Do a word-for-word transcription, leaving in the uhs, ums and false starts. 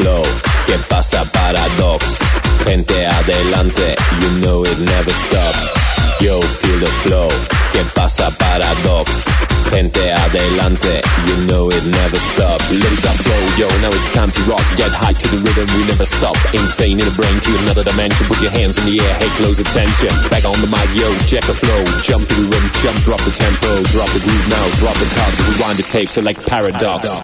flow. ¿Qué pasa, Paradox? Gente adelante, you know it never stops. Yo, feel the flow. ¿Qué pasa, Paradox? Gente adelante, you know it never stops. Limbs are flow, yo, now it's time to rock. Get high to the rhythm, we never stop. Insane in the brain to another dimension. Put your hands in the air, hey, close attention. Back on the mic, yo, check the flow. Jump to the rhythm, jump, drop the tempo. Drop the groove now, drop the cards. Rewind the tape, select Paradox.